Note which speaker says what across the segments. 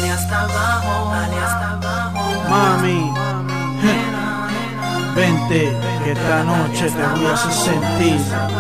Speaker 1: dale hasta abajo, dale hasta abajo.
Speaker 2: Mami, vente, que esta noche te voy a hacer sentir.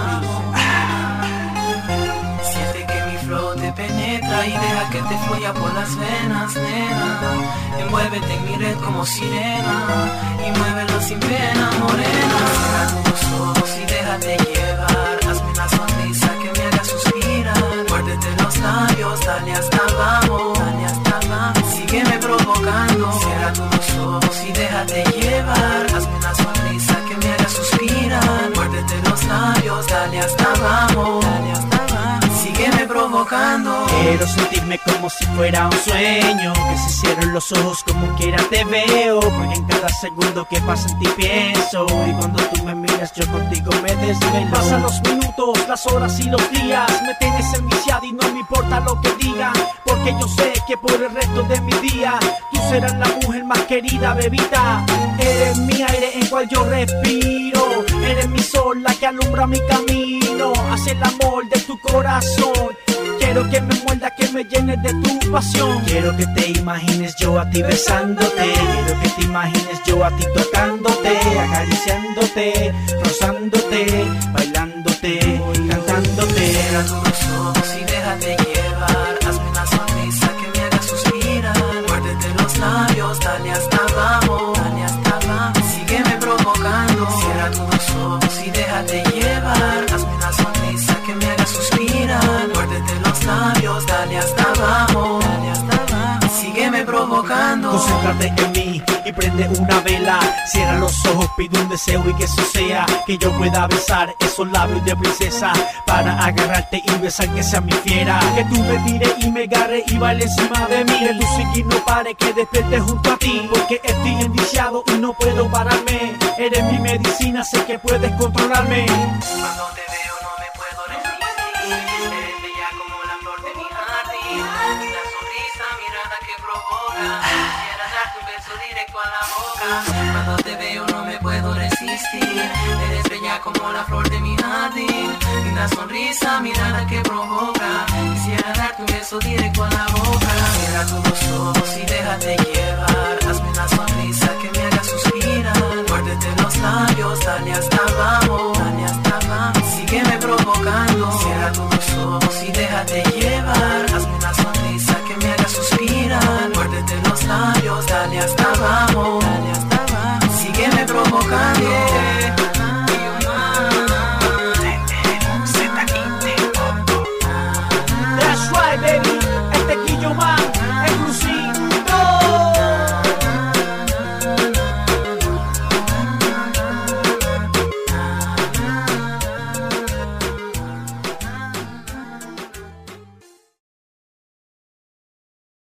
Speaker 1: Siente que mi flow te penetra y deja que te fluya por las venas, nena. Envuélvete en mi red como sirena y muévelo sin pena, morena. Cierra tus ojos y déjate llevar. Hazme una sonrisa que me haga suspirar. Muérdete los labios, dale hasta abajo, dale hasta abajo. Sígueme provocando. Cierra tus ojos y déjate llevar. Hazme una sonrisa que me haga suspirar. Muérdete los labios, dale hasta abajo, dale hasta abajo. Sígueme provocando.
Speaker 2: Quiero sentirme como si fuera un sueño, que se cierren los ojos como quiera te veo, porque en cada segundo que pasa en ti pienso, y cuando tú me miras yo contigo me desvelo.
Speaker 3: Pasan los minutos, las horas y los días, me tienes enviciado y no me importa lo que digan, porque yo sé que por el resto de mi día tú serás la mujer más querida, bebita. Eres mi aire en cual yo respiro, eres mi sol, la que alumbra mi camino hacia el amor de tu corazón. Quiero que me muerda, que me llenes de tu pasión.
Speaker 2: Quiero que te imagines yo a ti besándote, quiero que te imagines yo a ti tocándote, acariciándote, rozándote, bailándote, cantándote.
Speaker 1: Cierra tus ojos y déjate llevar. Hazme una sonrisa que me haga suspirar. Muérdete los labios, dale hasta abajo, dale hasta abajo. Sígueme provocando. Cierra tus ojos y déjate llevar. Hazme una sonrisa que me haga suspirar. Muérdete los labios, dale hasta abajo, dale hasta abajo. Sígueme provocando.
Speaker 3: Concéntrate en mí y prende una vela. Cierra los ojos, pide un deseo y que eso sea que yo pueda besar esos labios de princesa, para agarrarte y besar que sea mi fiera. Que tú me tires y me agarre y baile encima de mí. Que tu psiquis no pare, que despierte junto a ti, porque estoy endiciado y no puedo pararme. Eres mi medicina, sé que puedes controlarme.
Speaker 1: Cuando te veo no me puedo resistir. Eres bella como la flor de mi jardín. Una sonrisa, mirada que provoca. Quisiera darte un beso directo a la boca. Cuando te veo no me puedo resistir. Eres bella como la flor de mi jardín. Una sonrisa, mirada que provoca. Quisiera darte un beso directo a la boca.